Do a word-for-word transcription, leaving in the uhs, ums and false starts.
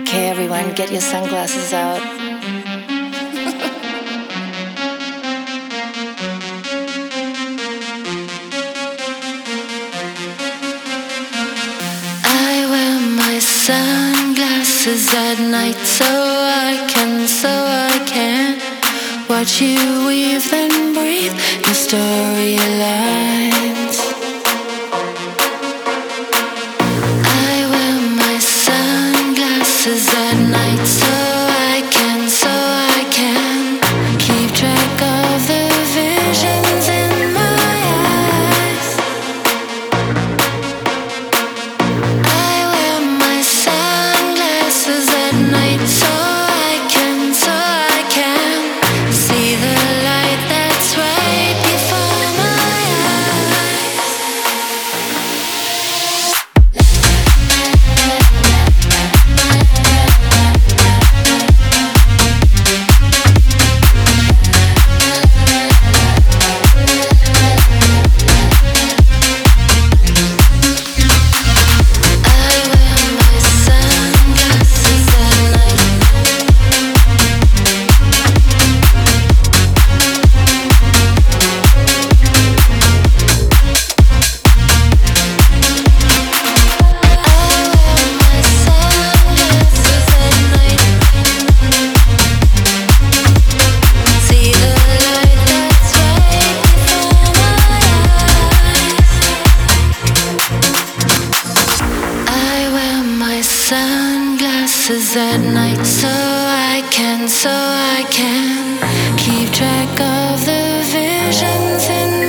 Okay, everyone, get your sunglasses out. I wear my sunglasses at night so I can, so I can watch you weave then breathe your storylines. I wear my sunglasses at night so I can, so I can keep track of the visions in my eyes. I wear my sunglasses at night so I can, so I can see the light that's right before my eyes. Sunglasses at night so I can, so I can keep track of the visions in